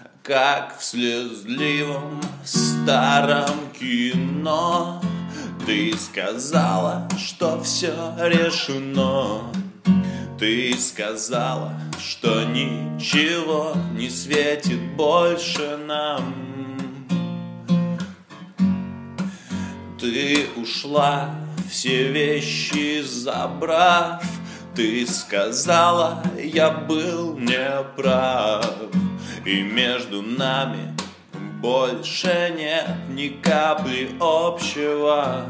как в слезливом старом кино. Ты сказала, что все решено. Ты сказала, что ничего не светит больше нам. Ты ушла, все вещи забрав. Ты сказала, я был неправ. И между нами больше нет ни капли общего.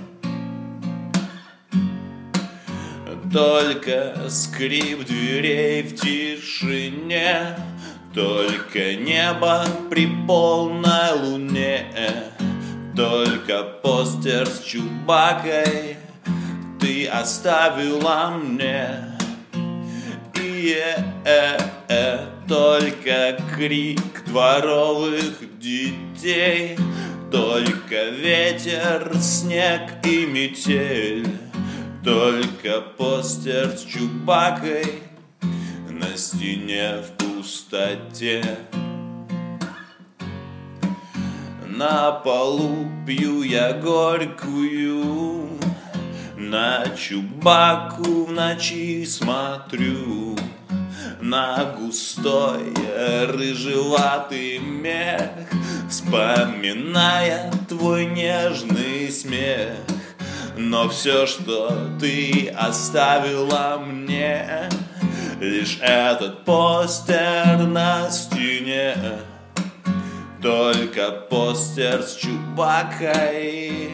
Только скрип дверей в тишине, только небо при полной луне, только постер с Чубакой ты оставила мне. Только крик дворовых детей, только ветер, снег и метель, только постер с Чубакой на стене в пустоте. На полу пью я горькую, на Чубаку в ночи смотрю, на густой рыжеватый мех, вспоминая твой нежный смех. Но все, что ты оставила мне, лишь этот постер на стене, только постер с Чубакой.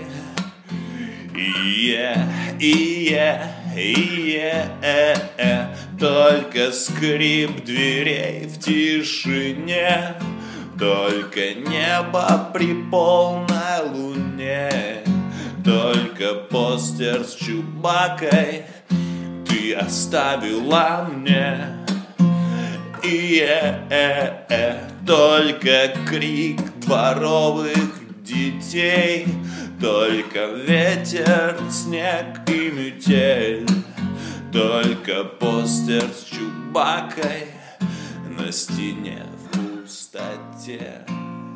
Только скрип дверей в тишине, только небо при полной луне, только постер с Чубакой ты оставила мне. Только крик дворовых детей, только ветер, снег и метель, только постер с Чубакой на стене в пустоте.